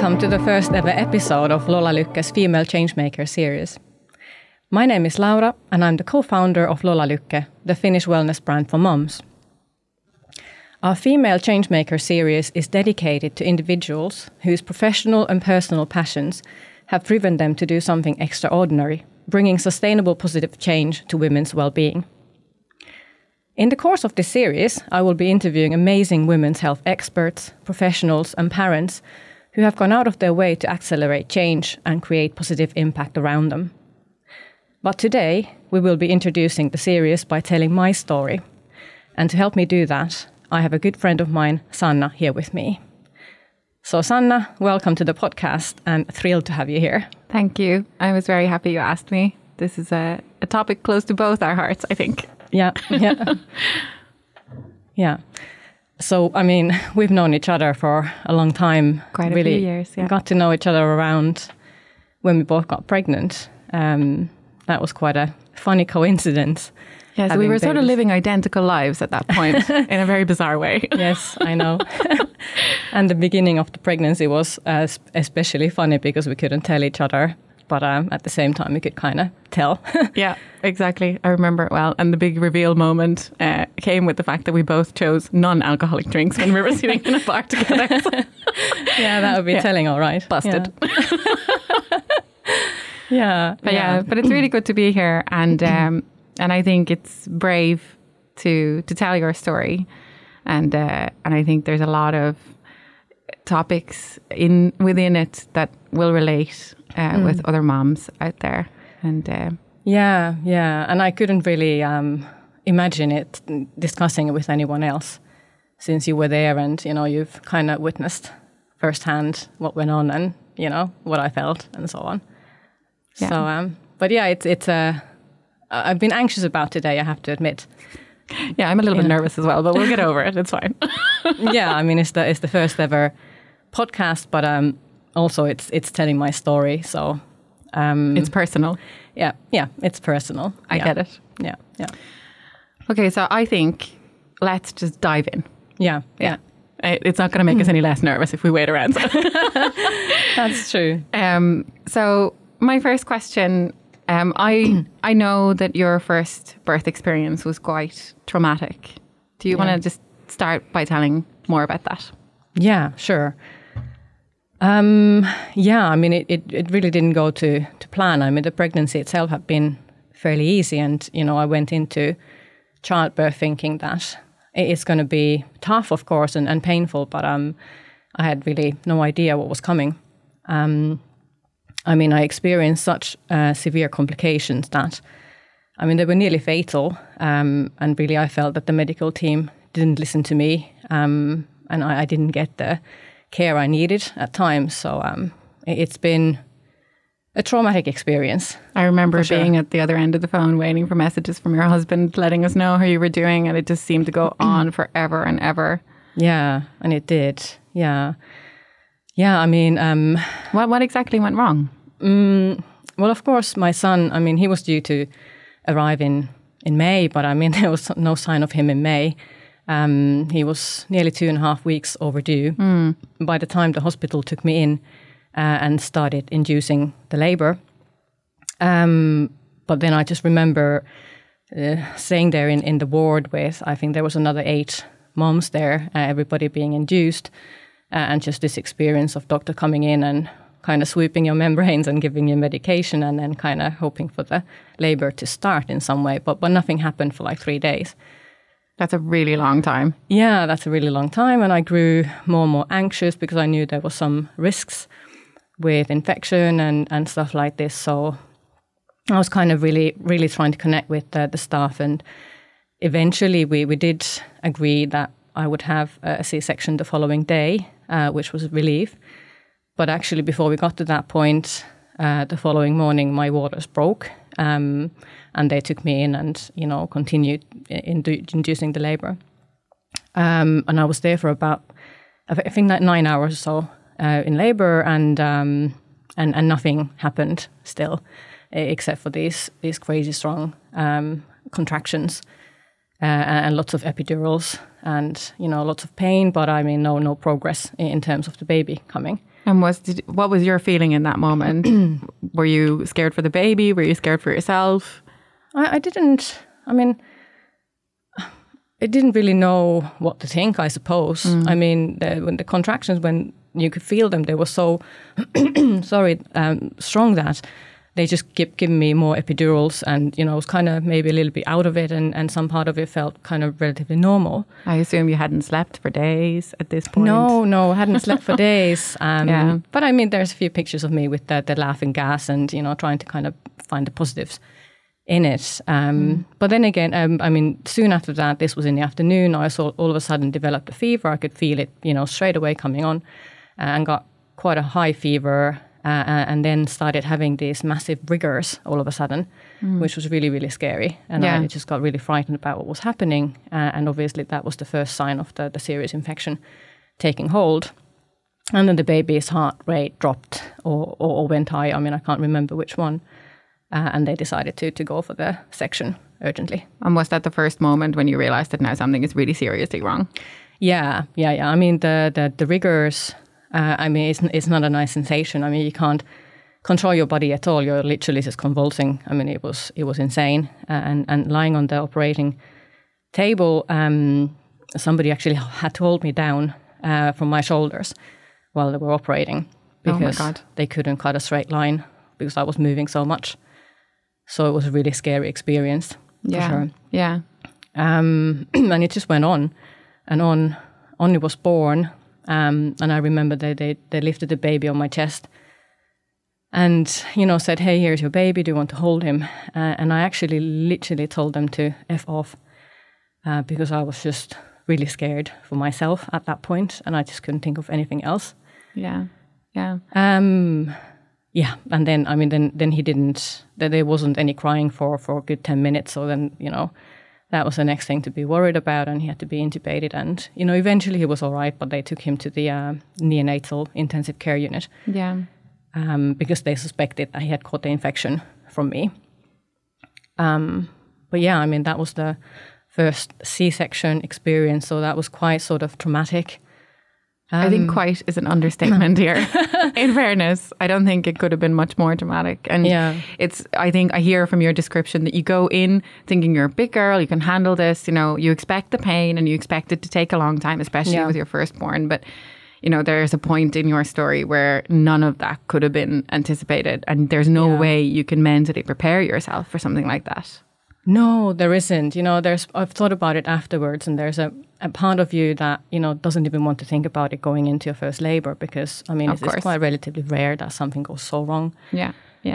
Welcome to the first ever episode of Lola Lykke's Female Changemaker series. My name is Laura and I'm the co-founder of Lola Lykke, the Finnish wellness brand for moms. Our Female Changemaker series is dedicated to individuals whose professional and personal passions have driven them to do something extraordinary, bringing sustainable positive change to women's well-being. In the course of this series, I will be interviewing amazing women's health experts, professionals and parents who have gone out of their way to accelerate change and create positive impact around them. But today, we will be introducing the series by telling my story. And to help me do that, I have a good friend of mine, Sanna, here with me. So Sanna, welcome to the podcast and thrilled to have you here. Thank you. I was very happy you asked me. This is a topic close to both our hearts, I think. Yeah. So, I mean, we've known each other for a long time. Quite a few years, yeah. Got to know each other around when we both got pregnant. That was quite a funny coincidence. Yeah, so we were sort of living identical lives at that point in a very bizarre way. Yes, I know. And the beginning of the pregnancy was especially funny because we couldn't tell each other. But at the same time, we could kind of tell. Yeah, exactly. I remember it well. And the big reveal moment came with the fact that we both chose non-alcoholic drinks when we were sitting in a bar together. So. Yeah, that would be telling all right. Busted. Yeah. But it's really good to be here. And I think it's brave to tell your story. And I think there's a lot of topics within it that will relate with other moms out there. And and I couldn't really imagine discussing it with anyone else since you were there and, you know, you've kind of witnessed firsthand what went on and, you know, what I felt and so on. Yeah. So, but yeah, I've been anxious about today, I have to admit. Yeah, I'm a little bit nervous as well, but we'll get over it. It's fine. Yeah, I mean, it's the first ever podcast, but also it's telling my story, so it's personal. Yeah, it's personal. I get it. Yeah. Okay, so I think let's just dive in. Yeah. It's not going to make us any less nervous if we wait around. So. That's true. So my first question, I know that your first birth experience was quite traumatic. Do you want to just start by telling more about that? Yeah, sure. I mean, it really didn't go to plan. I mean, the pregnancy itself had been fairly easy. And, you know, I went into childbirth thinking that it's going to be tough, of course, and painful. But I had really no idea what was coming. I mean, I experienced such severe complications that, I mean, they were nearly fatal. And really, I felt that the medical team didn't listen to me. And I didn't get the care I needed at times. So it's been a traumatic experience. I remember being at the other end of the phone waiting for messages from your husband letting us know how you were doing, and it just seemed to go on forever and ever. Yeah, and it did. Yeah, I mean... What exactly went wrong? Well, of course, my son, I mean, he was due to arrive in May, but I mean, there was no sign of him in May. He was nearly 2.5 weeks overdue. By the time the hospital took me in and started inducing the labor. But then I just remember staying there in the ward with, I think there was another 8 moms there, everybody being induced. And just this experience of doctor coming in and kind of sweeping your membranes and giving you medication and then kind of hoping for the labor to start in some way. But nothing happened for like 3 days. That's a really long time. Yeah, that's a really long time. And I grew more and more anxious because I knew there were some risks with infection and stuff like this. So I was kind of really, really trying to connect with the staff. And eventually we did agree that I would have a C-section the following day, which was a relief. But actually, before we got to that point, the following morning, my waters broke. And they took me in and, you know, continued inducing the labor. And I was there for about, I think, 9 hours or so in labor, and nothing happened still, except for these crazy strong contractions and lots of epidurals and, you know, lots of pain. But I mean, no progress in terms of the baby coming. And what was your feeling in that moment? Were you scared for the baby? Were you scared for yourself? I didn't. I mean, I didn't really know what to think, I suppose. I mean, when the contractions, when you could feel them, they were so strong that they just kept giving me more epidurals, and I was kind of maybe a little bit out of it, and some part of it felt kind of relatively normal. I assume you hadn't slept for days at this point. No, I hadn't slept for days. But I mean, there's a few pictures of me with the laughing gas and trying to kind of find the positives in it. But then again, I mean, soon after that, this was in the afternoon, I saw all of a sudden developed a fever. I could feel it, straight away coming on, and got quite a high fever. And then started having these massive rigors all of a sudden, which was really, really scary. And I just got really frightened about what was happening. And obviously that was the first sign of the serious infection taking hold. And then the baby's heart rate dropped or went high. I mean, I can't remember which one. And they decided to go for the section urgently. And was that the first moment when you realized that now something is really seriously wrong? Yeah. I mean, the rigors... I mean, it's not a nice sensation. I mean, you can't control your body at all. You're literally just convulsing. I mean, it was insane. And lying on the operating table, somebody actually had to hold me down from my shoulders while they were operating because they couldn't cut a straight line because I was moving so much. So it was a really scary experience, for sure. Yeah. And it just went on and on. Onni was born. And I remember they lifted the baby on my chest and, said, hey, here's your baby. Do you want to hold him? And I actually literally told them to F off because I was just really scared for myself at that point, and I just couldn't think of anything else. Yeah. And then, I mean, then he didn't, there wasn't any crying for a good 10 minutes. So then, that was the next thing to be worried about, and he had to be intubated. And, eventually he was all right, but they took him to the neonatal intensive care unit. Yeah. Because they suspected that he had caught the infection from me. But yeah, I mean, that was the first C-section experience, so that was quite sort of traumatic. I think quite is an understatement here. In fairness, I don't think it could have been much more dramatic. And I think I hear from your description that you go in thinking you're a big girl, you can handle this, you expect the pain and you expect it to take a long time, especially with your firstborn. But, there's a point in your story where none of that could have been anticipated, and there's no way you can mentally prepare yourself for something like that. No, there isn't. I've thought about it afterwards, and there's a part of you that, doesn't even want to think about it going into your first labor because, I mean, it's quite relatively rare that something goes so wrong. Yeah.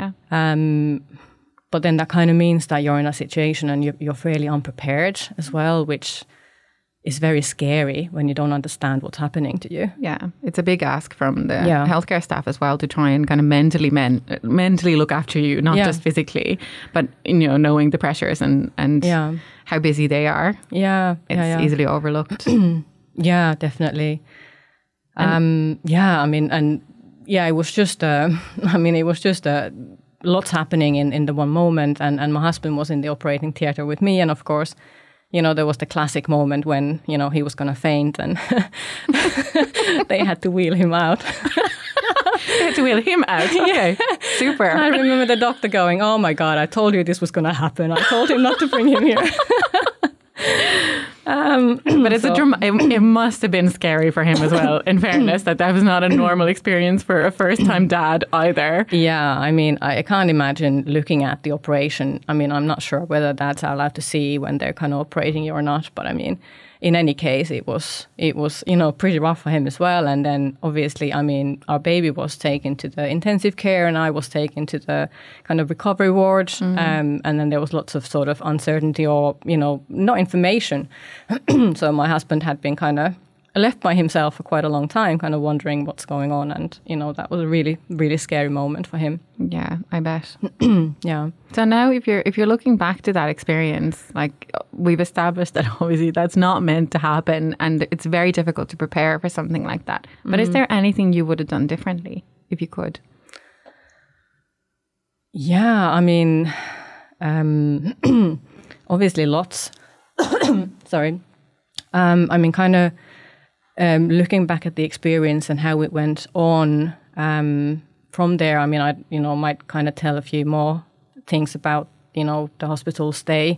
But then that kind of means that you're in a situation and you're fairly unprepared as well, which is very scary when you don't understand what's happening to you. Yeah, it's a big ask from the healthcare staff as well to try and kind of mentally look after you, not just physically, but knowing the pressures and how busy they are. It's easily overlooked. Yeah, definitely. It was just lots happening in the one moment, and my husband was in the operating theater with me, and of course, there was the classic moment when, he was going to faint and they had to wheel him out. They had to wheel him out? Okay, super. I remember the doctor going, oh my God, I told you this was going to happen. I told him not to bring him here. But it must have been scary for him as well, in fairness, that was not a normal experience for a first-time dad either. Yeah, I mean, I can't imagine looking at the operation. I mean, I'm not sure whether dads are allowed to see when they're kind of operating you or not, but I mean, in any case, it was pretty rough for him as well. And then obviously, I mean, our baby was taken to the intensive care and I was taken to the kind of recovery ward. And then there was lots of sort of uncertainty or, no information. So my husband had been kind of left by himself for quite a long time, kind of wondering what's going on. And, that was a really, really scary moment for him. Yeah, I bet. Yeah. So now if you're looking back to that experience, like we've established that obviously that's not meant to happen and it's very difficult to prepare for something like that. But is there anything you would have done differently if you could? Yeah, I mean, obviously lots. Sorry. I mean, kind of looking back at the experience and how it went on, From there, I mean, I might kind of tell a few more things about the hospital stay.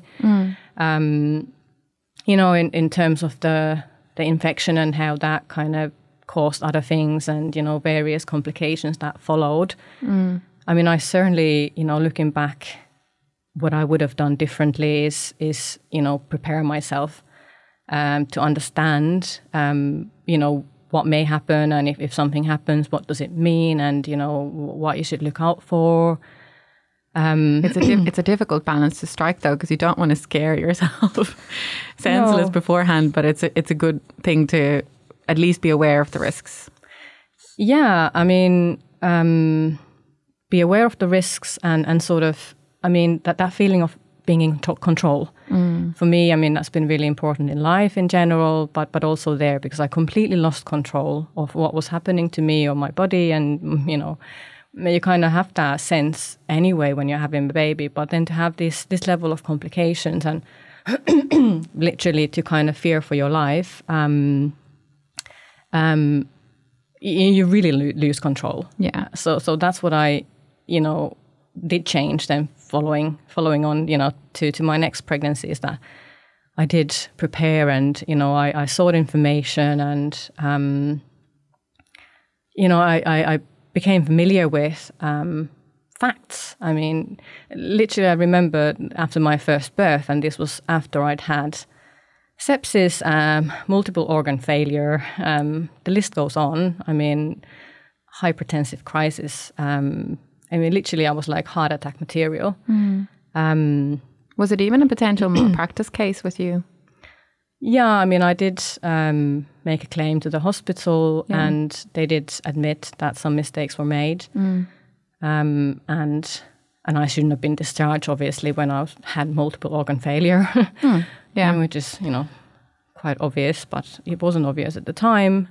In terms of the infection and how that kind of caused other things and various complications that followed. I mean, I certainly looking back, what I would have done differently is prepare myself to understand what may happen, and if something happens, what does it mean, and what you should look out for. It's a difficult balance to strike, though, because you don't want to scare yourself senseless beforehand, but it's a good thing to at least be aware of the risks. Yeah, I mean, be aware of the risks and sort of, I mean, that feeling of being in control. For me, I mean, that's been really important in life in general, but also there, because I completely lost control of what was happening to me or my body. And, you kind of have that sense anyway when you're having a baby, but then to have this level of complications and literally to kind of fear for your life, you really lose control. Yeah. So that's what I, did change then following on, to my next pregnancy, is that I did prepare and, I sought information and, I became familiar with facts. I mean, literally I remember after my first birth, and this was after I'd had sepsis, multiple organ failure, the list goes on. I mean, hypertensive crisis, I mean, literally, I was like heart attack material. Was it even a potential malpractice case with you? Yeah, I mean, I did make a claim to the hospital, and they did admit that some mistakes were made. And I shouldn't have been discharged, obviously, when I had multiple organ failure. Yeah, which is, quite obvious, but it wasn't obvious at the time.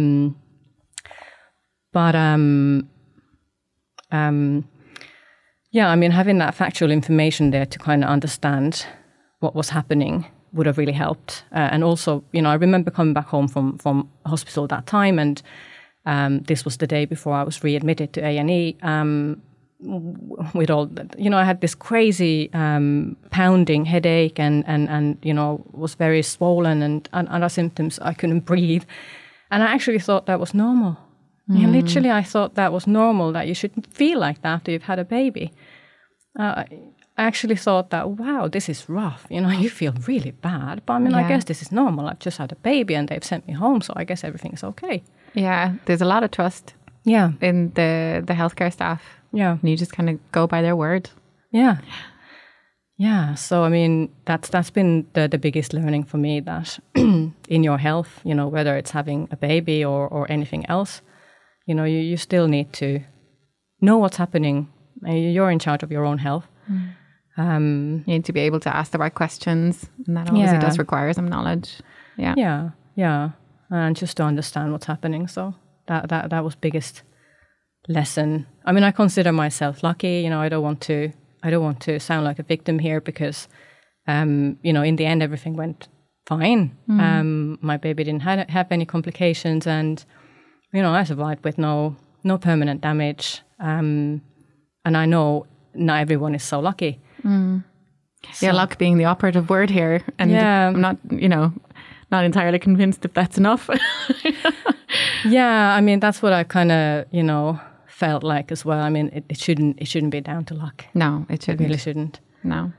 Yeah, I mean, having that factual information there to kind of understand what was happening would have really helped. And also, I remember coming back home from hospital at that time, and this was the day before I was readmitted to A&E. With all, I had this crazy pounding headache and was very swollen and other symptoms. I couldn't breathe. And I actually thought that was normal. Yeah, literally, I thought that was normal, that you should feel like that after you've had a baby. I actually thought that, wow, this is rough. You feel really bad. But I mean, I guess this is normal. I've just had a baby and they've sent me home, so I guess everything's okay. Yeah, there's a lot of trust in the healthcare staff. Yeah. And you just kind of go by their word. Yeah. Yeah. So, I mean, that's been the biggest learning for me, that in your health, whether it's having a baby or anything else, you still need to know what's happening. You're in charge of your own health. You need to be able to ask the right questions, and that obviously does require some knowledge. Yeah, and just to understand what's happening. So that was biggest lesson. I mean, I consider myself lucky. I don't want to sound like a victim here, because in the end everything went fine. My baby didn't have any complications, and I survived with no permanent damage. And I know not everyone is so lucky. So, luck being the operative word here. And I'm not, not entirely convinced if that's enough. Yeah, I mean, that's what I kind of, felt like as well. I mean, it shouldn't be down to luck. No, it shouldn't. It really shouldn't. No.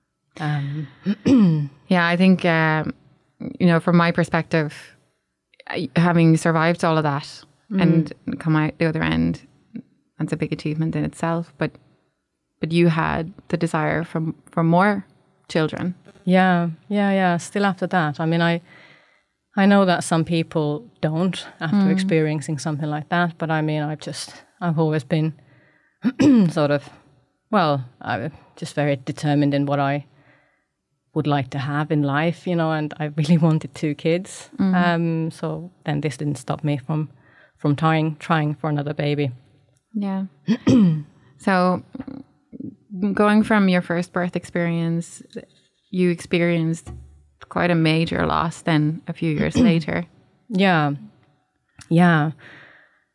Yeah, I think, from my perspective, having survived all of that and come out the other end, that's a big achievement in itself. But you had the desire for more children. Yeah. Still after that. I mean, I know that some people don't after experiencing something like that. But I mean, I've always been sort of, I'm just very determined in what I would like to have in life, and I really wanted 2 kids. So then this didn't stop me from trying for another baby. Yeah. So going from your first birth experience, you experienced quite a major loss then a few years later. Yeah.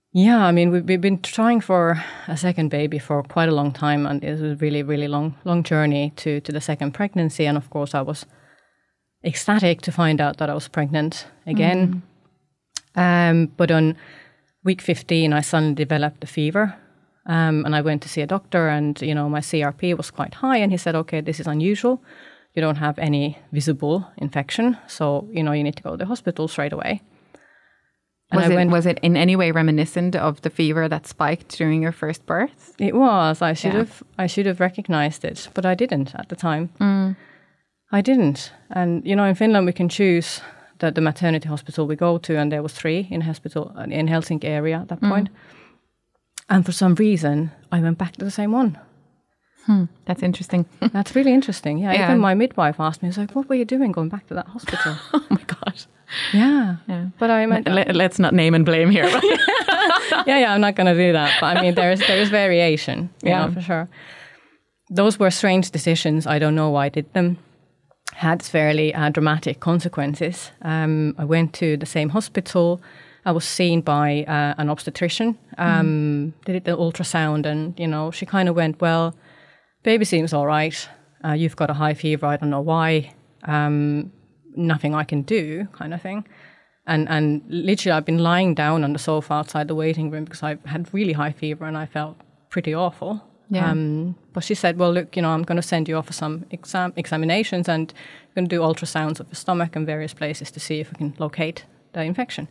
Yeah, I mean, we've been trying for a second baby for quite a long time, and it was a really, really long journey to the second pregnancy. And of course, I was ecstatic to find out that I was pregnant again. But on week 15, I suddenly developed a fever, and I went to see a doctor, and my CRP was quite high, and he said, "Okay, this is unusual. You don't have any visible infection, so you need to go to the hospital straight away." And was it in any way reminiscent of the fever that spiked during your first birth? It was. I should have recognized it, but I didn't at the time. I didn't. And in Finland we can choose the maternity hospital we go to, and there was 3 in Helsinki area at that point. And for some reason, I went back to the same one. That's interesting. That's really interesting. Yeah. Even my midwife asked me, "He was like, what were you doing going back to that hospital?" Oh my God. Yeah. But I meant let's not name and blame here. yeah, I'm not going to do that. But I mean, there's variation, you know, for sure. Those were strange decisions. I don't know why I did them. Had fairly dramatic consequences. I went to the same hospital. I was seen by an obstetrician. Did the ultrasound, and she kind of went, "Well, baby seems all right. You've got a high fever. I don't know why. Nothing I can do," kind of thing. And literally, I've been lying down on the sofa outside the waiting room because I had really high fever and I felt pretty awful. Yeah. But she said, "Well, look, I'm going to send you off for some examinations, and I'm going to do ultrasounds of the stomach and various places to see if we can locate the infection."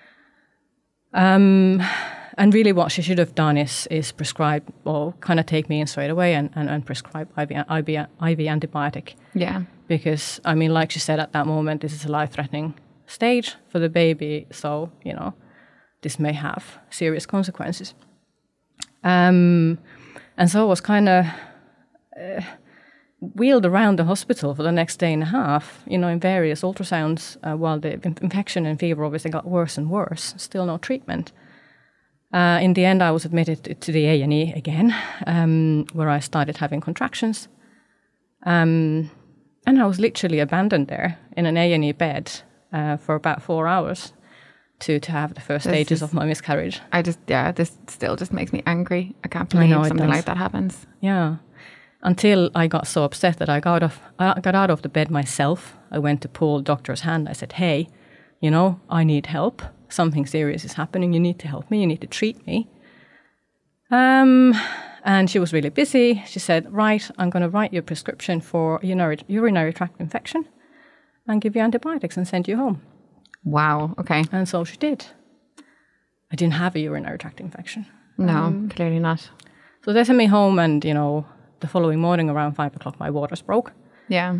And really what she should have done is prescribe, or kind of take me in straight away and prescribe IV antibiotic. Yeah. Because, I mean, like she said, at that moment, this is a life-threatening stage for the baby. So, this may have serious consequences. And so I was kind of wheeled around the hospital for the next day and a half, in various ultrasounds, while the infection and fever obviously got worse and worse. Still no treatment. In the end, I was admitted to the A&E again, where I started having contractions. And I was literally abandoned there in an A&E bed for about 4 hours to have the first stages of my miscarriage. This still just makes me angry. I can't believe something like that happens. Yeah. Until I got so upset that I got out of the bed myself. I went to pull the doctor's hand. I said, "Hey, I need help. Something serious is happening. You need to help me. You need to treat me." And she was really busy. She said, "Right, I'm going to write you a prescription for urinary tract infection and give you antibiotics and send you home." Wow, okay. And so she did. I didn't have a urinary tract infection. No, clearly not. So they sent me home, and, the following morning around 5 o'clock, my waters broke. Yeah.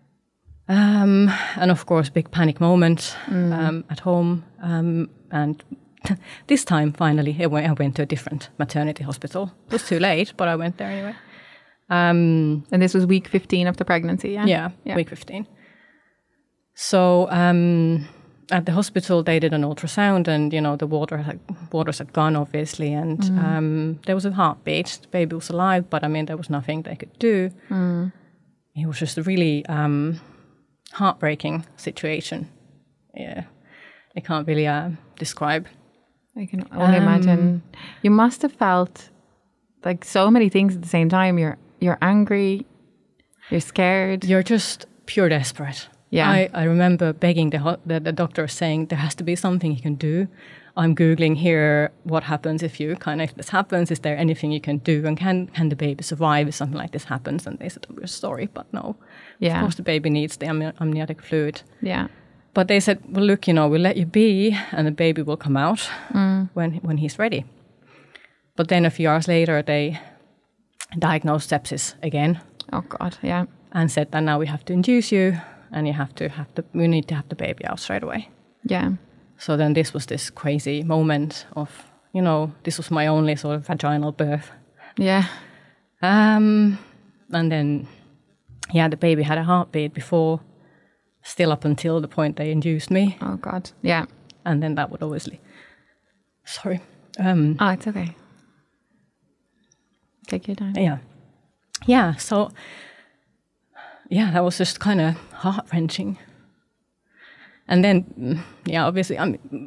And of course, big panic moment at home. And this time, finally, I went to a different maternity hospital. It was too late, but I went there anyway. And this was week 15 of the pregnancy, yeah? Yeah, week 15. So at the hospital, they did an ultrasound, and, the waters had gone, obviously, and there was a heartbeat. The baby was alive, but, I mean, there was nothing they could do. It was just a really heartbreaking situation. Yeah, I can't really describe. I can only imagine. You must have felt like so many things at the same time. You're angry, you're scared. You're just pure desperate. Yeah. I remember begging the doctor, saying there has to be something you can do. I'm Googling here, what happens if this happens? Is there anything you can do? And can the baby survive if something like this happens? And they said, "Oh, we're sorry, but no. Yeah. Of course the baby needs the amniotic fluid." Yeah. But they said, "Well, look, we'll let you be, and the baby will come out when he's ready." But then a few hours later, they diagnosed sepsis again. Oh God, yeah. And said that now we have to induce you, and we need to have the baby out straight away. Yeah. So then this was this crazy moment of, this was my only sort of vaginal birth. Yeah. And then, the baby had a heartbeat before, still up until the point they induced me. Oh God, yeah. And then that would obviously, sorry. It's okay. Take your time. Yeah, so, that was just kind of heart-wrenching. And then, obviously,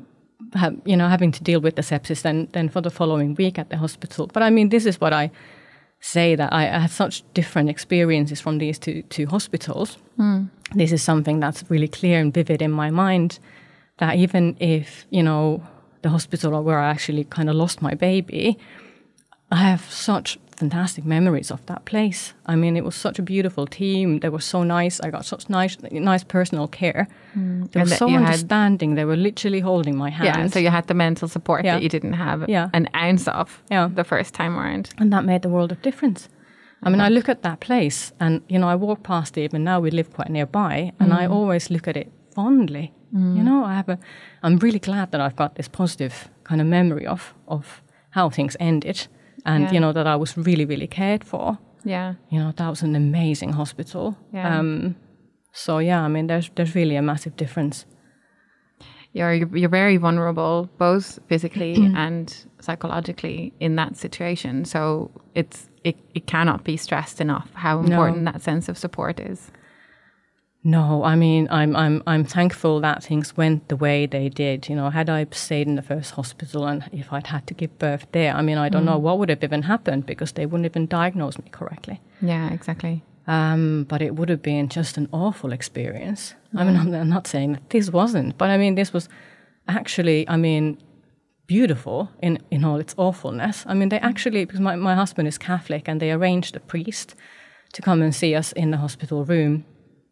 having to deal with the sepsis then for the following week at the hospital. But I mean, this is what I say, that I had such different experiences from these two hospitals. This is something that's really clear and vivid in my mind, that even if, the hospital where I actually kind of lost my baby, I have such fantastic memories of that place. I mean, it was such a beautiful team. They were so nice. I got such nice personal care. They were so understanding. They were literally holding my hand. Yeah, so you had the mental support that you didn't have an ounce of the first time around. And that made the world of difference. I mean, I look at that place and, I walk past it, and now we live quite nearby, and I always look at it fondly. I'm really glad that I've got this positive kind of memory of how things ended. And, that I was really, really cared for. Yeah. That was an amazing hospital. Yeah. I mean, there's really a massive difference. You're very vulnerable, both physically and psychologically in that situation. So it cannot be stressed enough how important that sense of support is. No, I mean, I'm thankful that things went the way they did. Had I stayed in the first hospital and if I'd had to give birth there, I mean, I don't know what would have even happened, because they wouldn't even diagnose me correctly. Yeah, exactly. But it would have been just an awful experience. I mean, I'm not saying that this wasn't, but I mean, this was actually, beautiful in all its awfulness. I mean, they actually, because my husband is Catholic, and they arranged a priest to come and see us in the hospital room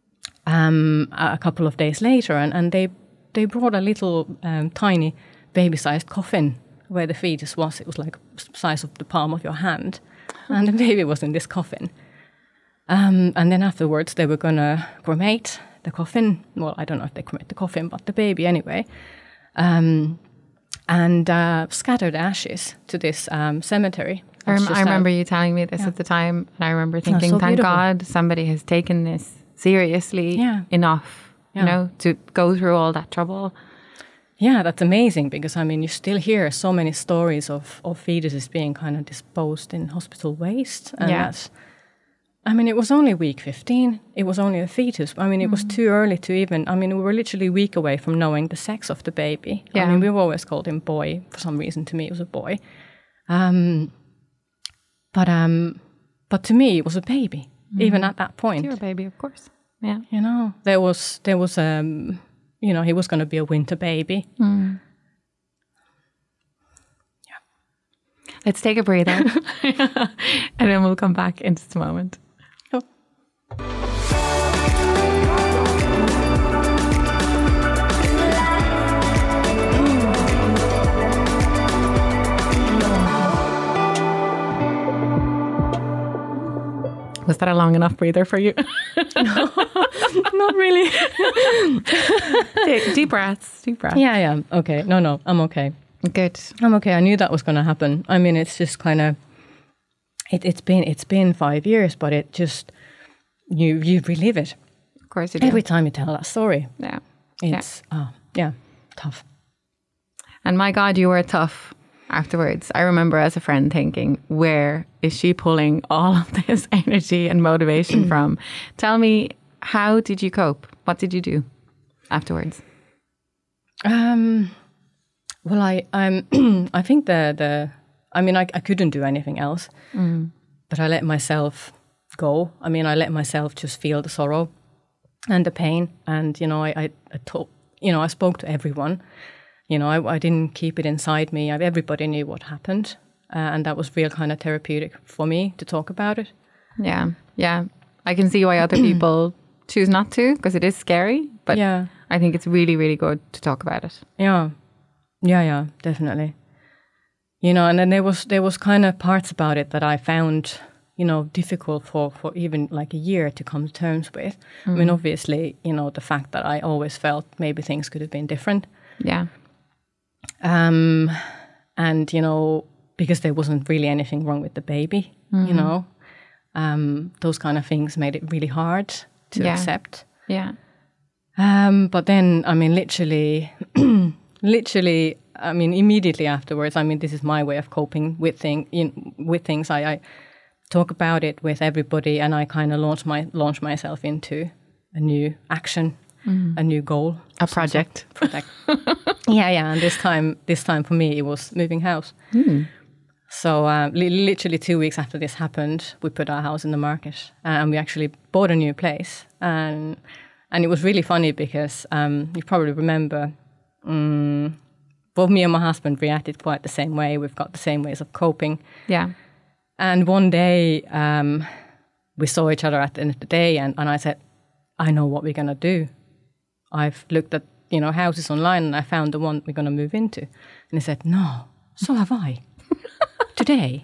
a couple of days later, and they brought a little tiny baby-sized coffin where the fetus was. It was like the size of the palm of your hand, and the baby was in this coffin. And then afterwards they were going to cremate the coffin. Well, I don't know if they cremate the coffin, but the baby anyway. And scattered ashes to this cemetery. I remember you telling me this at the time, and I remember thinking, thank beautiful. God somebody has taken this seriously enough, to go through all that trouble. Yeah, that's amazing, because, I mean, you still hear so many stories of fetuses being kind of disposed in hospital waste. And that's, I mean, it was only week 15. It was only a fetus. I mean, it was too early to even, I mean, we were literally a week away from knowing the sex of the baby. Yeah. I mean, we've always called him boy. For some reason, to me, it was a boy. But to me, it was a baby. Even at that point. You're a baby, of course. Yeah. There was he was going to be a winter baby. Yeah. Let's take a breather. And then we'll come back in just a moment. Oh. Was that a long enough breather for you? No, not really. Deep breaths. Yeah. Okay. No, I'm okay. Good. I'm okay. I knew that was going to happen. I mean, it's just kind of, it's been 5 years, but it just, you relive it. Of course you do. Every time you tell that story. Yeah. It's, tough. And my God, you were tough. Afterwards, I remember as a friend thinking, where is she pulling all of this energy and motivation from? Tell me, how did you cope? What did you do afterwards? Well, I think I couldn't do anything else, but I let myself go. I mean, I let myself just feel the sorrow and the pain, and I spoke to everyone. I didn't keep it inside me. Everybody knew what happened. And that was real kind of therapeutic for me to talk about it. Yeah. I can see why other people choose not to, because it is scary. But I think it's really, really good to talk about it. Yeah, definitely. And then there was kind of parts about it that I found, difficult for even like a year to come to terms with. I mean, obviously, the fact that I always felt maybe things could have been different. Yeah. And, because there wasn't really anything wrong with the baby, those kind of things made it really hard to accept. Yeah. But then, I mean, literally, immediately afterwards, I mean, this is my way of coping with things. I talk about it with everybody, and I kind of launch myself into a new action, a new goal. A project. Yeah. And this time for me, it was moving house. So literally 2 weeks after this happened, we put our house in the market and we actually bought a new place. And it was really funny because you probably remember both me and my husband reacted quite the same way. We've got the same ways of coping. Yeah. And one day we saw each other at the end of the day and I said, I know what we're going to do. I've looked at, houses online and I found the one we're going to move into. And he said, no, so have I. Today.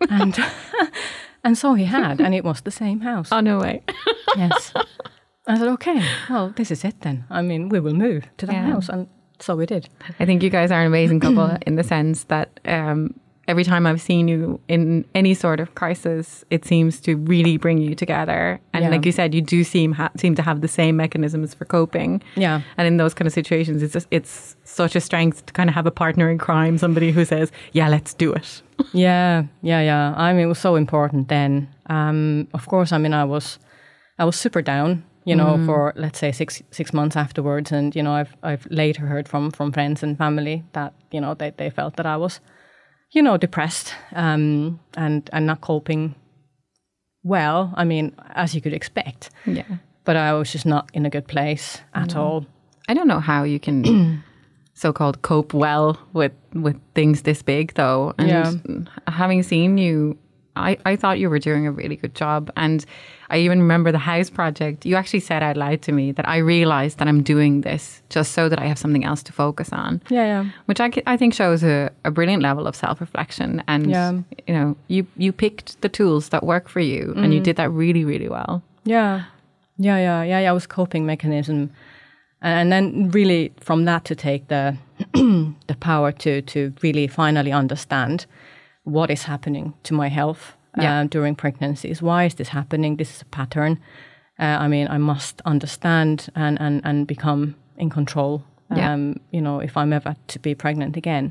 And so he had, and it was the same house. Oh, no way. Yes. I said, okay, well, this is it then. I mean, we will move to that house. And so we did. I think you guys are an amazing couple in the sense that every time I've seen you in any sort of crisis, it seems to really bring you together. And like you said, you do seem to have the same mechanisms for coping. Yeah. And in those kind of situations, it's such a strength to kind of have a partner in crime, somebody who says, yeah, let's do it. Yeah. I mean, it was so important then. Of course, I mean, I was super down, for, let's say, six months afterwards. And, I've later heard from friends and family that, they felt that I was, depressed and not coping well. I mean, as you could expect. Yeah. But I was just not in a good place at all. I don't know how you can so-called cope well with things this big, though. And having seen you, I thought you were doing a really good job. And I even remember the house project. You actually said out loud to me that I realized that I'm doing this just so that I have something else to focus on. Yeah. Which I think shows a brilliant level of self-reflection. And, you picked the tools that work for you and you did that really, really well. Yeah. I was coping mechanism. And then really from that to take the power to really finally understand what is happening to my health during pregnancies. Why is this happening? This is a pattern. I mean, I must understand and become in control, if I'm ever to be pregnant again.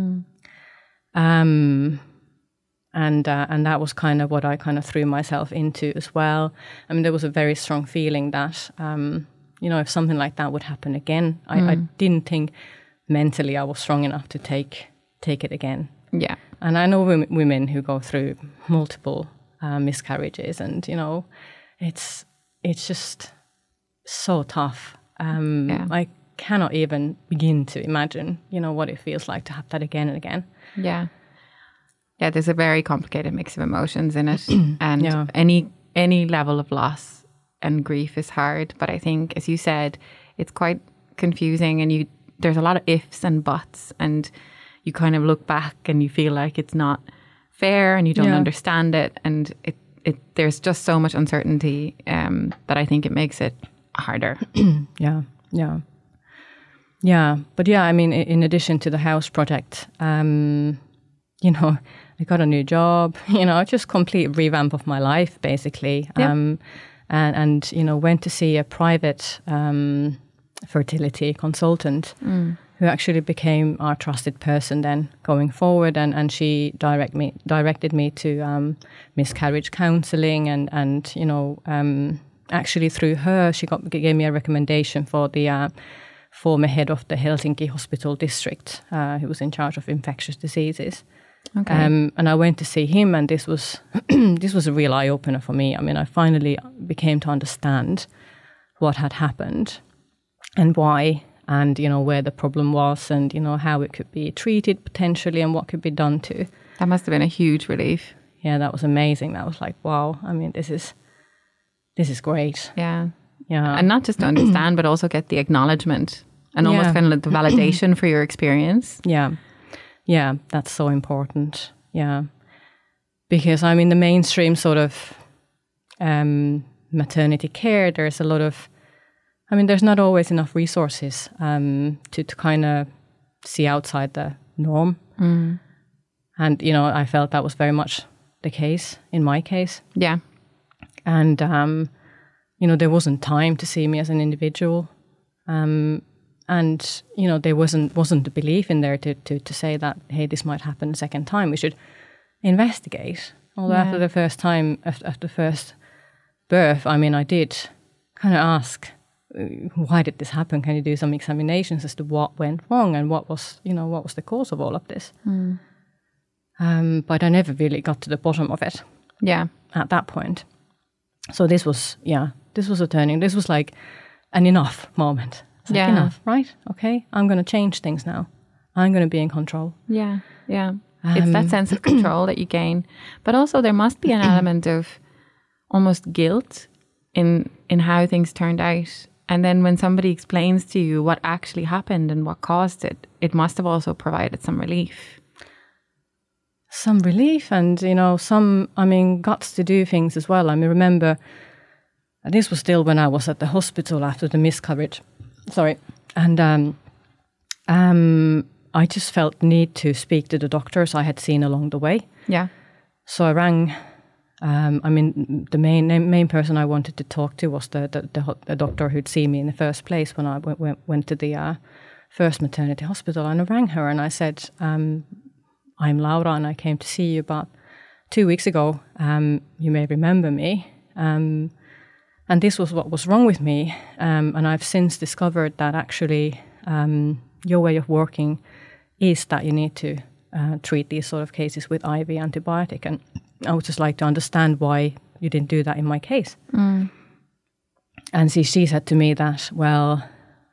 And that was kind of what I kind of threw myself into as well. I mean, there was a very strong feeling that, if something like that would happen again, I didn't think mentally I was strong enough to take it again. Yeah. And I know women who go through multiple miscarriages and, it's just so tough. I cannot even begin to imagine, what it feels like to have that again and again. Yeah. Yeah, there's a very complicated mix of emotions in it. And any level of loss and grief is hard. But I think, as you said, it's quite confusing and there's a lot of ifs and buts and you kind of look back and you feel like it's not fair and you don't understand it. And there's just so much uncertainty that I think it makes it harder. Yeah. But I mean, in addition to the house project, I got a new job, just complete revamp of my life, basically. Yep. And went to see a private fertility consultant who actually became our trusted person then going forward. And she directed me to miscarriage counseling and actually through her, she gave me a recommendation for the former head of the Helsinki Hospital District, who was in charge of infectious diseases. Okay. And I went to see him, and this was a real eye opener for me. I mean, I finally became to understand what had happened and why, and where the problem was, and how it could be treated potentially, and what could be done to. That must have been a huge relief. Yeah, that was amazing. That was like, wow. I mean, this is great. Yeah. And not just to understand, but also get the acknowledgement and almost kind of like the validation for your experience. Yeah, that's so important. Yeah. Because, I mean, the mainstream sort of maternity care, there's a lot of, there's not always enough resources to kind of see outside the norm. And, I felt that was very much the case in my case. Yeah. And, there wasn't time to see me as an individual. And, there wasn't the belief in there to say that, hey, this might happen a second time. We should investigate. Although after the first birth, I did kind of ask, why did this happen? Can you do some examinations as to what went wrong and what was the cause of all of this? But I never really got to the bottom of it. Yeah. At that point. So this was a turning. This was like an enough moment. It's like, enough, right? Okay, I'm going to change things now. I'm going to be in control. Yeah, yeah. It's that sense of control that you gain. But also there must be an element of almost guilt in how things turned out. And then when somebody explains to you what actually happened and what caused it, it must have also provided some relief. Some relief and, guts to do things as well. I mean, remember, this was still when I was at the hospital after the miscarriage. Sorry. And I just felt the need to speak to the doctors I had seen along the way. Yeah. So I rang. The main person I wanted to talk to was the doctor who'd seen me in the first place when I went to the first maternity hospital. And I rang her and I said, I'm Laura and I came to see you about 2 weeks ago. You may remember me. And this was what was wrong with me. And I've since discovered that actually your way of working is that you need to treat these sort of cases with IV antibiotic. And I would just like to understand why you didn't do that in my case. And she said to me that, well,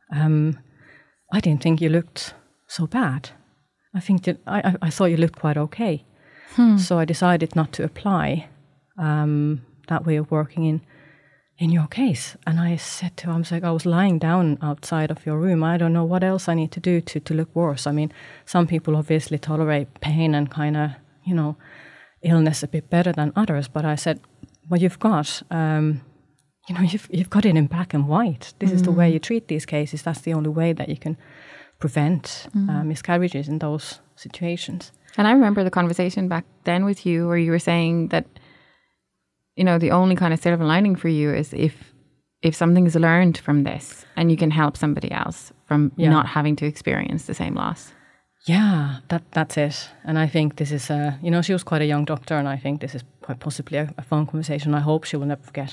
I didn't think you looked so bad. I think that I thought you looked quite okay. So I decided not to apply that way of working in your case. And I said to her, I was lying down outside of your room. I don't know what else I need to do to look worse. I mean, some people obviously tolerate pain and kind of, illness a bit better than others. But I said, well, you've got, you've got it in black and white. This is the way you treat these cases. That's the only way that you can prevent miscarriages in those situations. And I remember the conversation back then with you where you were saying that, the only kind of silver lining for you is if something is learned from this and you can help somebody else from not having to experience the same loss. Yeah, that's it. And I think this is, she was quite a young doctor and I think this is quite possibly a fun conversation I hope she will never forget.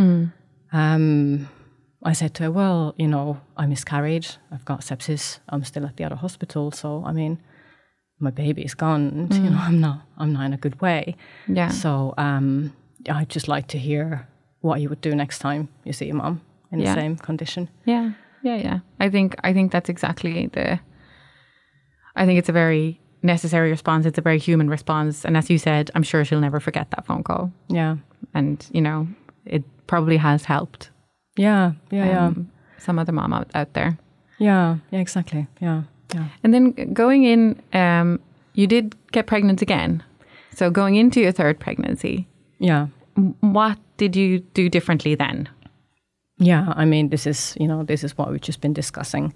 I said to her, well, I miscarried, I've got sepsis, I'm still at the other hospital, so, my baby is gone, and, I'm not in a good way. Yeah. So I'd just like to hear what you would do next time you see your mom in the same condition. Yeah. I think that's exactly I think it's a very necessary response. It's a very human response. And as you said, I'm sure she'll never forget that phone call. Yeah. And, it probably has helped. Yeah. Some other mom out there. Yeah, exactly. Yeah. And then going in, you did get pregnant again. So going into your third pregnancy. Yeah. What did you do differently then? Yeah, this is what we've just been discussing.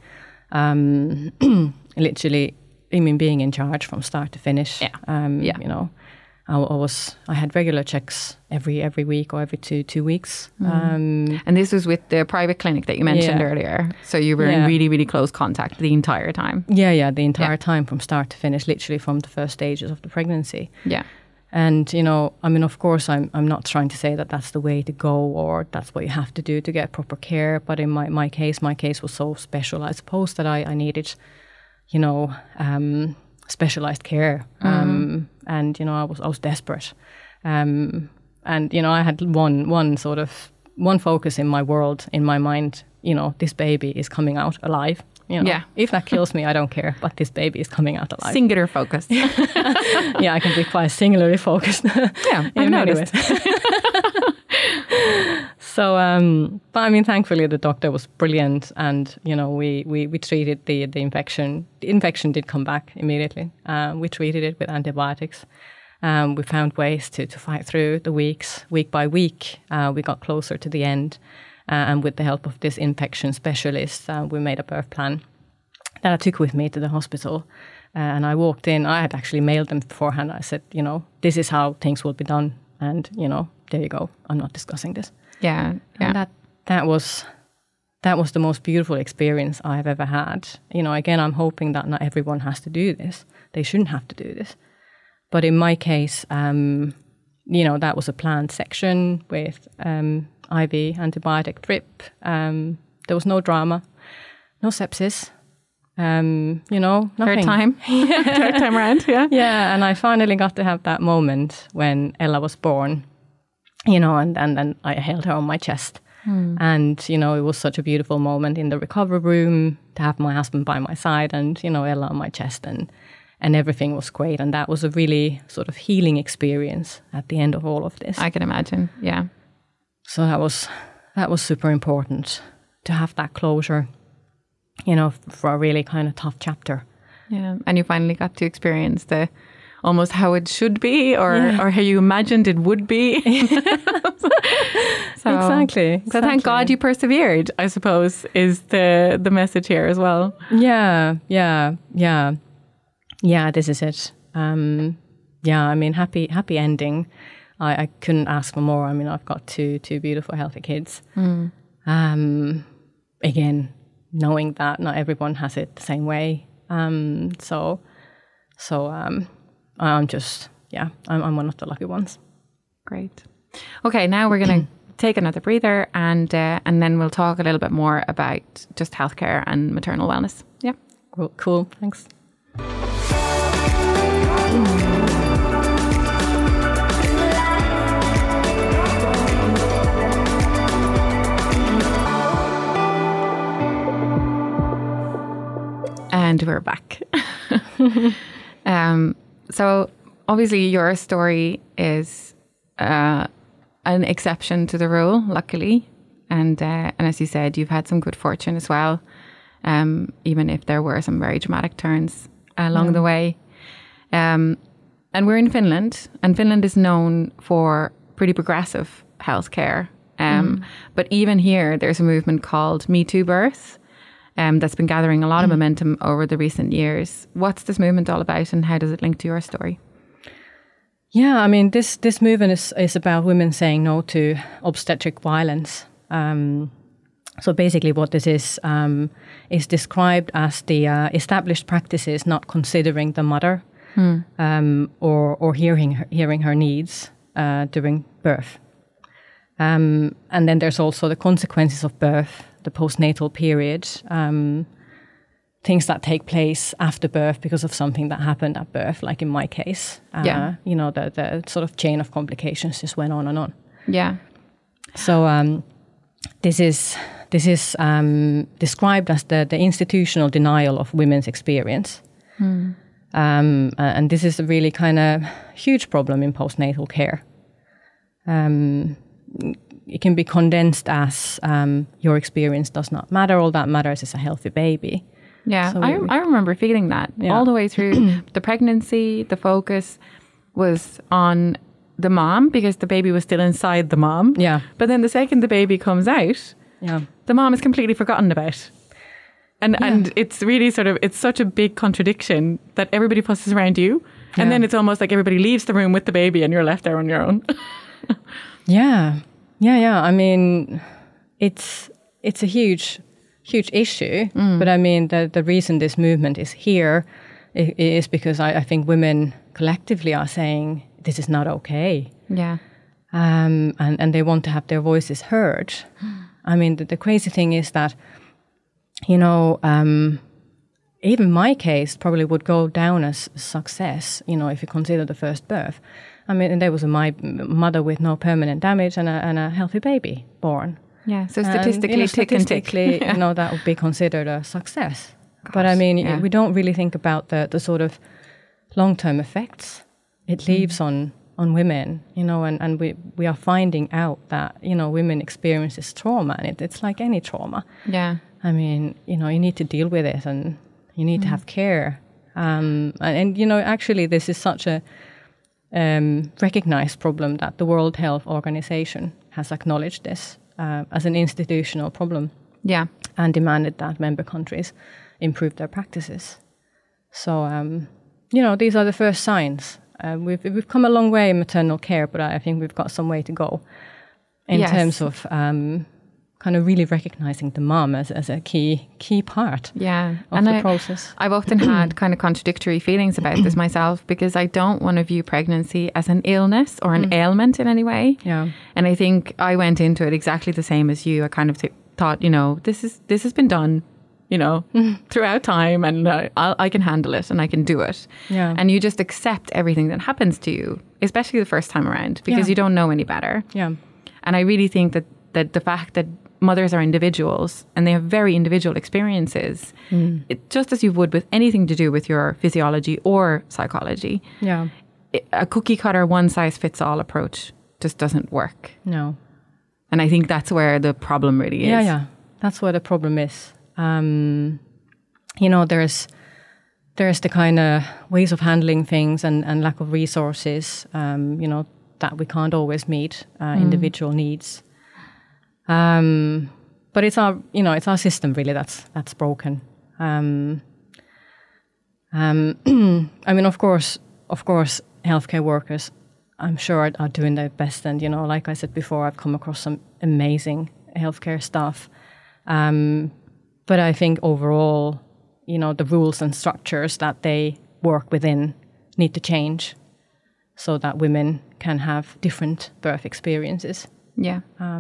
Literally, being in charge from start to finish. Yeah. I had regular checks every week or every two weeks. And this was with the private clinic that you mentioned earlier. So you were in really, really close contact the entire time. Yeah, the entire time from start to finish, literally from the first stages of the pregnancy. Yeah. And, of course, I'm not trying to say that that's the way to go or that's what you have to do to get proper care. But in my case was so special, I suppose, that I needed, specialized care. And, I was desperate. And, I had one focus in my world, in my mind, this baby is coming out alive. If that kills me, I don't care. But this baby is coming out alive. Singular focus. Yeah, I can be quite singularly focused. Yeah, I've noticed. So, but thankfully the doctor was brilliant, and we treated the infection. The infection did come back immediately. We treated it with antibiotics. We found ways to fight through the weeks, week by week. We got closer to the end. And with the help of this infection specialist, we made a birth plan that I took with me to the hospital. And I walked in. I had actually mailed them beforehand. I said, this is how things will be done. And, there you go. I'm not discussing this. Yeah. And that was the most beautiful experience I've ever had. Again, I'm hoping that not everyone has to do this. They shouldn't have to do this. But in my case, that was a planned section with IV antibiotic drip, There was no drama, no sepsis. Nothing. Third time around, yeah. Yeah, and I finally got to have that moment when Ella was born, and then I held her on my chest. And, it was such a beautiful moment in the recovery room to have my husband by my side and, Ella on my chest, and everything was great. And that was a really sort of healing experience at the end of all of this. I can imagine, yeah. So that was super important to have that closure, for a really kind of tough chapter. Yeah, and you finally got to experience the almost how it should be or how you imagined it would be. Exactly. So thank God you persevered, I suppose, is the message here as well. Yeah, this is it. Happy ending. I couldn't ask for more. I've got two beautiful, healthy kids. Again, knowing that not everyone has it the same way. I'm one of the lucky ones. Great. Okay, now we're going to take another breather and then we'll talk a little bit more about just healthcare and maternal wellness. Yeah. Cool. Thanks. And we're back. So obviously your story is an exception to the rule, luckily. And as you said, you've had some good fortune as well, even if there were some very dramatic turns along the way. And we're in Finland, and Finland is known for pretty progressive healthcare. But even here, there's a movement called Me Too Birth. That's been gathering a lot of momentum over the recent years. What's this movement all about and how does it link to your story? Yeah, this movement is about women saying no to obstetric violence. So basically what this is described as the established practices not considering the mother or hearing her needs during birth. And then there's also the consequences of birth, the postnatal period, things that take place after birth because of something that happened at birth, like in my case. The sort of chain of complications just went on and on. Yeah. So this is described as the institutional denial of women's experience. And this is a really kind of huge problem in postnatal care. It can be condensed as your experience does not matter. All that matters is a healthy baby. Yeah, so I remember feeling that all the way through the pregnancy. The focus was on the mom because the baby was still inside the mom. Yeah. But then the second the baby comes out, the mom is completely forgotten about. And it's really it's such a big contradiction that everybody fusses around you. And then it's almost like everybody leaves the room with the baby and you're left there on your own. Yeah. It's a huge issue. But the reason this movement is here is because I think women collectively are saying this is not okay. Yeah. And they want to have their voices heard. The crazy thing is that, even my case probably would go down as success, if you consider the first birth. And there was my mother with no permanent damage and a healthy baby born. Yeah, so statistically, that would be considered a success. Gosh, but we don't really think about the sort of long-term effects it leaves on women, and we are finding out that, women experience this trauma, and it's like any trauma. Yeah. You need to deal with it and you need to have care. Actually this is such a recognized problem that the World Health Organization has acknowledged this as an institutional problem. Yeah. And demanded that member countries improve their practices. So, these are the first signs. We've come a long way in maternal care, but I think we've got some way to go in terms of kind of really recognizing the mom as a key part of the process. I've often had kind of contradictory feelings about this myself because I don't want to view pregnancy as an illness or an ailment in any way. Yeah. And I think I went into it exactly the same as you. I kind of thought, this has been done, throughout time, and I can handle it and I can do it. Yeah. And you just accept everything that happens to you, especially the first time around, because you don't know any better. Yeah. And I really think that the fact that mothers are individuals and they have very individual experiences, just as you would with anything to do with your physiology or psychology. Yeah. A cookie cutter, one size fits all approach just doesn't work. No. And I think that's where the problem really is. Yeah. That's where the problem is. There's the kind of ways of handling things and lack of resources, that we can't always meet individual needs. But it's our system really that's broken. I mean, of course, healthcare workers, I'm sure, are doing their best. And, like I said before, I've come across some amazing healthcare staff. But I think overall, the rules and structures that they work within need to change so that women can have different birth experiences. Yeah.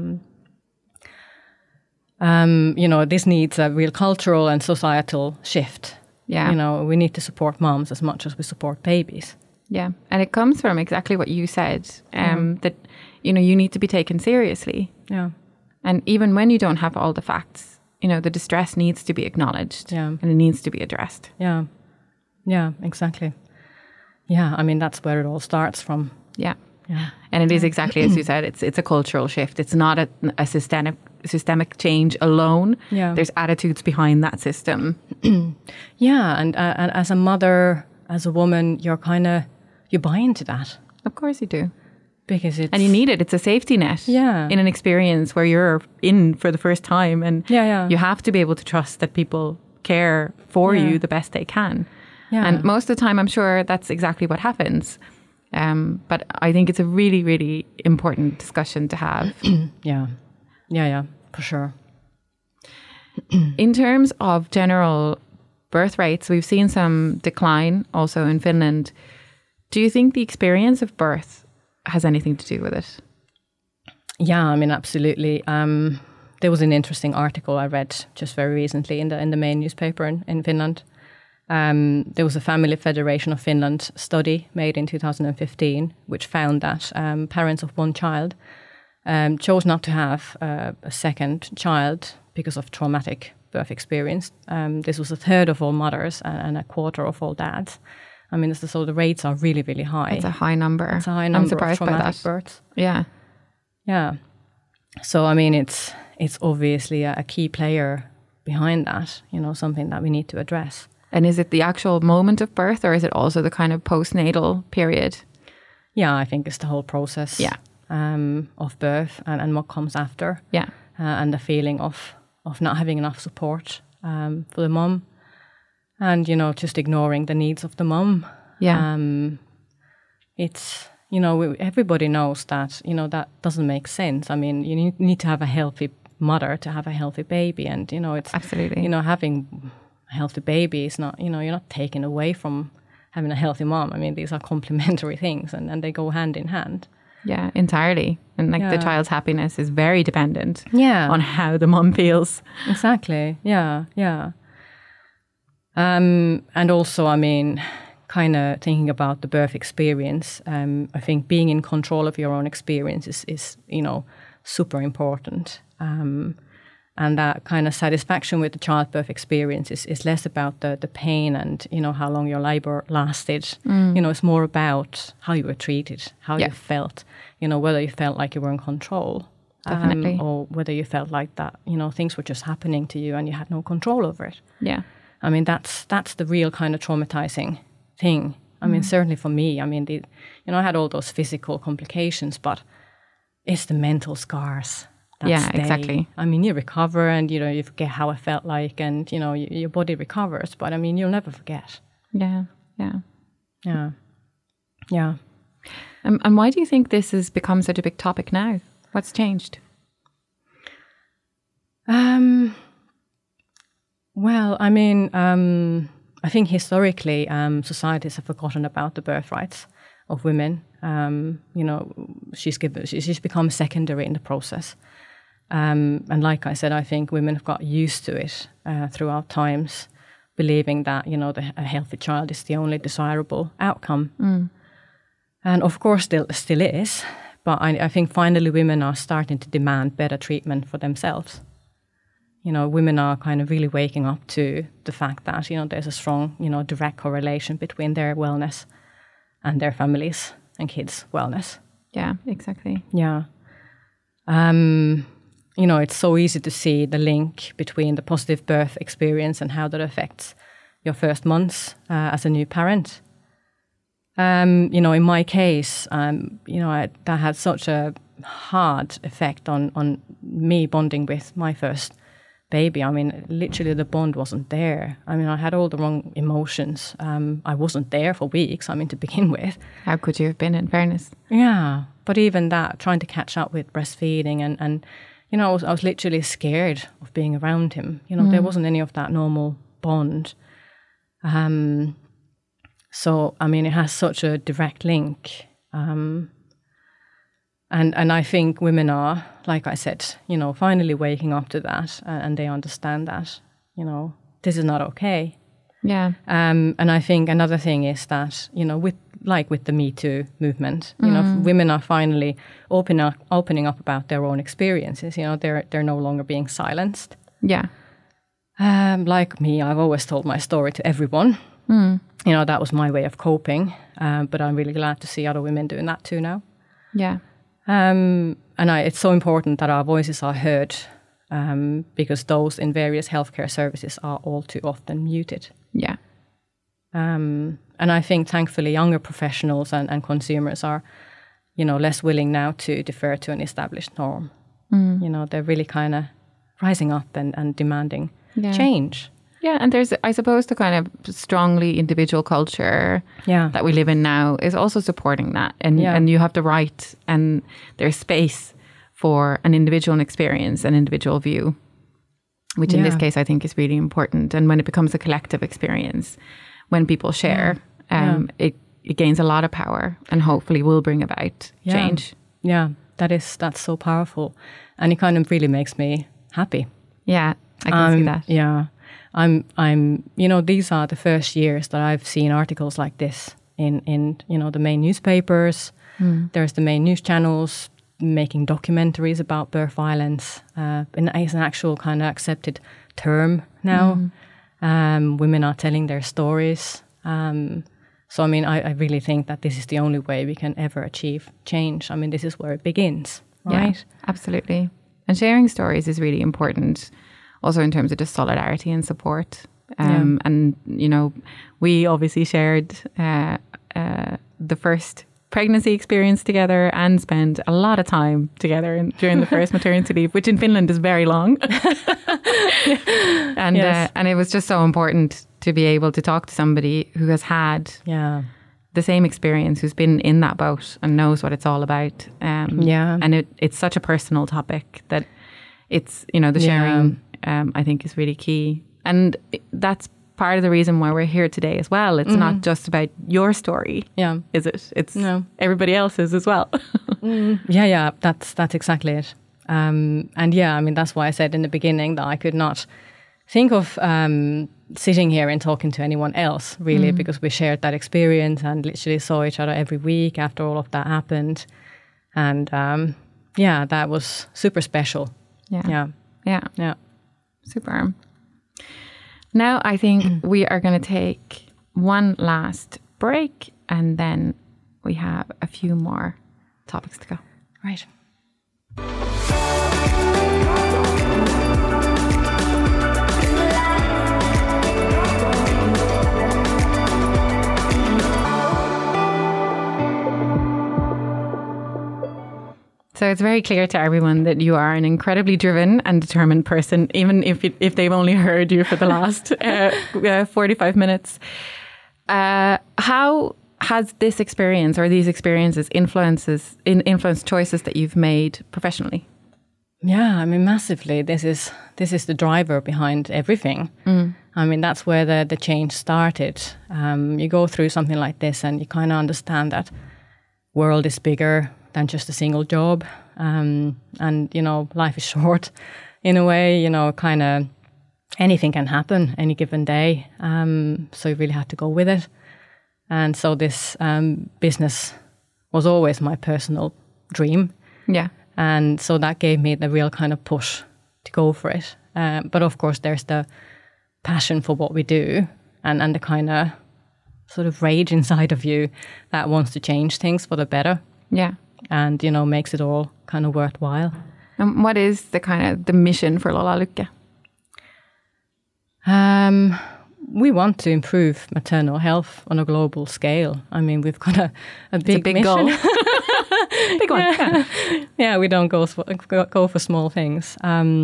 This needs a real cultural and societal shift. Yeah. We need to support moms as much as we support babies. Yeah. And it comes from exactly what you said, that, you need to be taken seriously. Yeah. And even when you don't have all the facts, the distress needs to be acknowledged, and it needs to be addressed. Yeah. Yeah, exactly. Yeah, I mean, that's where it all starts from. Yeah. Yeah. And it is exactly as you said, it's a cultural shift. It's not a systemic change alone. Yeah. There's attitudes behind that system. Yeah, and as a mother, as a woman, you buy into that. Of course you do. Because and you need it. It's a safety net. Yeah. In an experience where you're in for the first time, and you have to be able to trust that people care for you the best they can. Yeah. And most of the time, I'm sure that's exactly what happens. But I think it's a really, really important discussion to have. Yeah, for sure. In terms of general birth rates, we've seen some decline also in Finland. Do you think the experience of birth has anything to do with it? Yeah, I mean, absolutely. There was an interesting article I read just very recently in the main newspaper in Finland. There was a Family Federation of Finland study made in 2015, which found that parents of one child chose not to have a second child because of traumatic birth experience. This was a third of all mothers and a quarter of all dads. I mean, so the rates are really, really high. It's a high number. It's a high number I'm surprised of traumatic by that. births. Yeah. Yeah. So, I mean, it's obviously a key player behind that, something that we need to address. And is it the actual moment of birth, or is it also the kind of postnatal period? Yeah, I think it's the whole process of birth and what comes after. Yeah. And the feeling of not having enough support for the mom. And, just ignoring the needs of the mom. Yeah. It's, everybody knows that, that doesn't make sense. I mean, you need to have a healthy mother to have a healthy baby. And, it's... Absolutely. Having a healthy baby is not, you're not taken away from having a healthy mom. I mean, these are complementary things and they go hand in hand. Yeah, entirely. And the child's happiness is very dependent on how the mom feels. Exactly. Yeah. And also, I mean, kind of thinking about the birth experience, I think being in control of your own experience is super important. And that kind of satisfaction with the childbirth experience is less about the pain and, how long your labor lasted. It's more about how you were treated, how you felt, whether you felt like you were in control. Definitely. Or whether you felt like that, things were just happening to you and you had no control over it. Yeah. I mean, that's the real kind of traumatizing thing. I mean, certainly for me, I mean, I had all those physical complications, but it's the mental scars. Exactly. I mean, you recover and, you forget how I felt like and, your body recovers. But, I mean, you'll never forget. Yeah. And why do you think this has become such a big topic now? What's changed? Well, I mean, I think historically societies have forgotten about the birth rights of women. She's become secondary in the process. And like I said, I think women have got used to it throughout times, believing that, a healthy child is the only desirable outcome. And of course, still is. But I think finally women are starting to demand better treatment for themselves. Women are kind of really waking up to the fact that, there's a strong, direct correlation between their wellness and their families and kids' wellness. Yeah, exactly. Yeah. It's so easy to see the link between the positive birth experience and how that affects your first months as a new parent. In my case, that had such a hard effect on me bonding with my first baby. I mean, literally the bond wasn't there. I mean, I had all the wrong emotions. I wasn't there for weeks, to begin with. How could you have been, in fairness? Yeah, but even that, trying to catch up with breastfeeding and I was literally scared of being around him. There wasn't any of that normal bond. So, it has such a direct link. And I think women are, like I said, finally waking up to that and they understand that, this is not okay. Yeah. And I think another thing is that, with the Me Too movement, women are finally opening up about their own experiences. They're no longer being silenced. Yeah. Like me, I've always told my story to everyone. That was my way of coping. But I'm really glad to see other women doing that too now. Yeah. It's so important that our voices are heard because those in various healthcare services are all too often muted. Yeah. And I think, thankfully, younger professionals and consumers are, less willing now to defer to an established norm. They're really kind of rising up and demanding change. Yeah, and there's, I suppose, the kind of strongly individual culture that we live in now is also supporting that. And you have the right and there's space for an individual experience, an individual view, which in this case I think is really important. And when it becomes a collective experience, when people share, it gains a lot of power and hopefully will bring about change. Yeah, that's so powerful. And it kind of really makes me happy. Yeah, I can see that. Yeah. I'm these are the first years that I've seen articles like this in the main newspapers. There's the main news channels making documentaries about birth violence. And it's an actual kind of accepted term now. Women are telling their stories. So, I really think that this is the only way we can ever achieve change. This is where it begins, right? Yeah, absolutely. And sharing stories is really important. Also in terms of just solidarity and support. And, we obviously shared the first pregnancy experience together and spent a lot of time together during the first maternity leave, which in Finland is very long. And it was just so important to be able to talk to somebody who has had the same experience, who's been in that boat and knows what it's all about. And it's such a personal topic that it's, the sharing... I think is really key. And that's part of the reason why we're here today as well. It's not just about your story, is it? It's everybody else's as well. Yeah, that's exactly it. That's why I said in the beginning that I could not think of sitting here and talking to anyone else, really, because we shared that experience and literally saw each other every week after all of that happened. And that was super special. Yeah. Super. Now I think we are going to take one last break and then we have a few more topics to go. Right. So it's very clear to everyone that you are an incredibly driven and determined person, even if they've only heard you for the last 45 minutes. How has this experience or these experiences influenced choices that you've made professionally? Yeah, massively. This is the driver behind everything. That's where the change started. You go through something like this and you kind of understand that world is bigger than just a single job. And, you know, life is short in a way, you know, kind of anything can happen any given day. So you really have to go with it. And so this business was always my personal dream. Yeah. And so that gave me the real kind of push to go for it. But of course, there's the passion for what we do and the kind of sort of rage inside of you that wants to change things for the better. Yeah. And, you know, makes it all kind of worthwhile. And what is the kind of the mission for Lola Lykke? We want to improve maternal health on a global scale. I mean, we've got a big mission. Goal. Big one. Yeah. Yeah, we don't go for small things.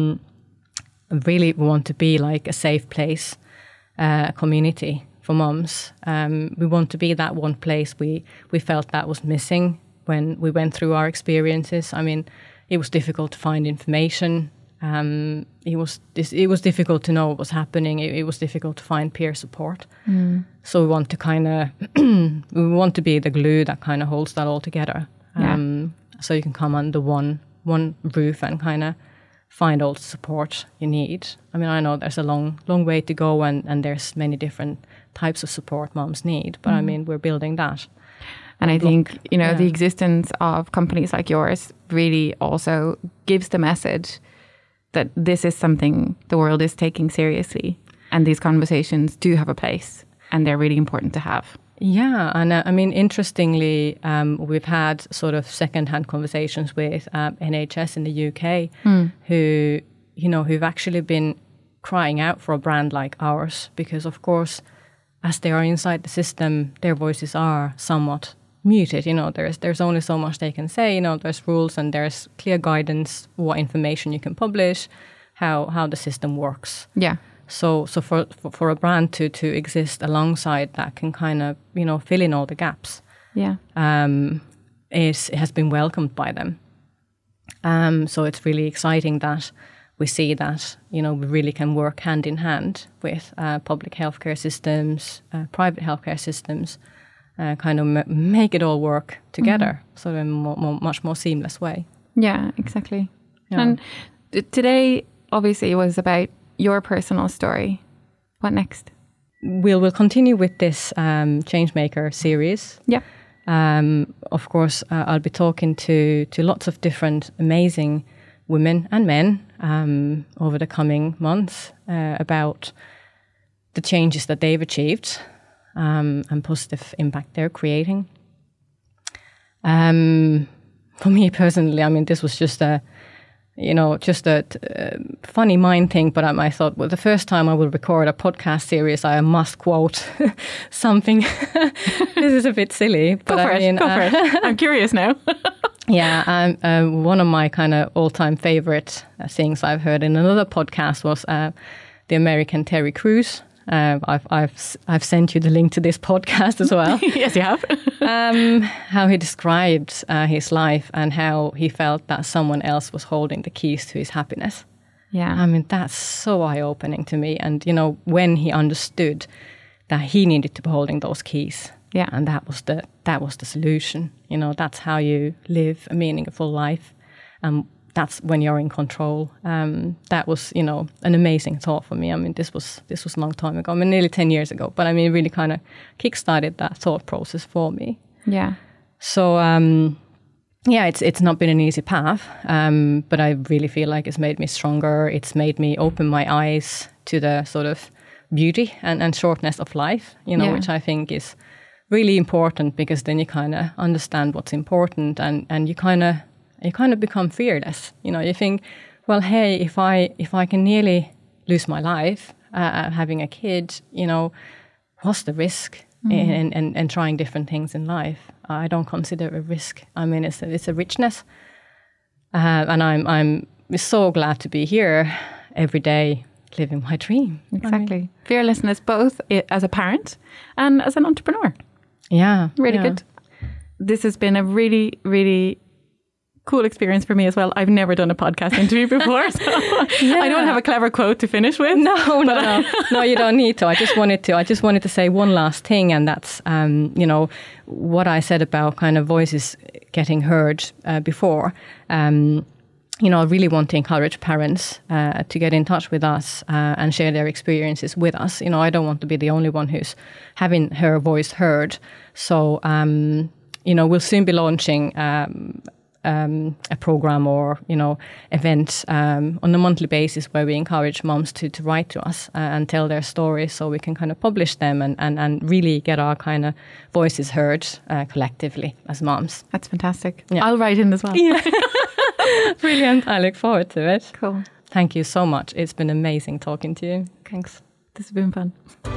Really, we want to be like a safe place, a community for moms. We want to be that one place we felt that was missing when we went through our experiences. I mean, it was difficult to find information. It was difficult to know what was happening. It was difficult to find peer support. So we want to kind of we want to be the glue that kind of holds that all together. So you can come under one roof and kind of find all the support you need. I mean, I know there's a long way to go, and there's many different types of support moms need. But I mean, we're building that. And I think, you know, the existence of companies like yours really also gives the message that this is something the world is taking seriously, and these conversations do have a place, and they're really important to have. Yeah, and I mean, interestingly, we've had sort of second-hand conversations with NHS in the UK, who, you know, who've actually been crying out for a brand like ours, because of course, as they are inside the system, their voices are somewhat muted. You know, there's only so much they can say. You know, there's rules and there's clear guidance what information you can publish, how the system works. Yeah. So for a brand to exist alongside that can kind of, you know, fill in all the gaps. Yeah. It has been welcomed by them. So it's really exciting that we see that, you know, we really can work hand in hand with public healthcare systems, private healthcare systems, kind of make it all work together, so in a much more seamless way. Yeah, exactly. Yeah. And today, obviously, was about your personal story. What next? We'll continue with this Changemaker series. Yeah. Of course, I'll be talking to lots of different amazing women and men over the coming months about the changes that they've achieved and positive impact they're creating. For me personally, I mean, this was just a funny mind thing, but I thought, well, the first time I will record a podcast series, I must quote something. This is a bit silly, but Go for it. I'm curious now. Yeah, one of my kind of all-time favorite things I've heard in another podcast was the American Terry Crews. I've sent you the link to this podcast as well. Yes, you have. How he described his life and how he felt that someone else was holding the keys to his happiness. Yeah. I mean, that's so eye-opening to me. And, you know, when he understood that he needed to be holding those keys. Yeah. And that was the solution. You know, that's how you live a meaningful life. That's when you're in control. That was, you know, an amazing thought for me. I mean, this was a long time ago. I mean, nearly 10 years ago. But I mean, it really kind of kickstarted that thought process for me. Yeah. So, yeah, it's not been an easy path. But I really feel like it's made me stronger. It's made me open my eyes to the sort of beauty and shortness of life, you know, which I think is really important, because then you kind of understand what's important and you kind of become fearless. You know, you think, well, hey, if I can nearly lose my life having a kid, you know, what's the risk in trying different things in life? I don't consider it a risk. I mean, it's a richness, and I'm so glad to be here every day, living my dream. Exactly. I mean, fearlessness, both as a parent and as an entrepreneur. Yeah, really good. This has been a really, really cool experience for me as well. I've never done a podcast interview before, so I don't have a clever quote to finish with. No, you don't need to. I just wanted to say one last thing, and that's what I said about kind of voices getting heard before. I really want to encourage parents to get in touch with us and share their experiences with us. I don't want to be the only one who's having her voice heard. So, we'll soon be launching a program or, event on a monthly basis where we encourage moms to write to us and tell their stories so we can kind of publish them and really get our kind of voices heard collectively as moms. That's fantastic. Yeah. I'll write in as well. Yeah. Brilliant. I look forward to it. Cool. Thank you so much. It's been amazing talking to you. Thanks. This has been fun.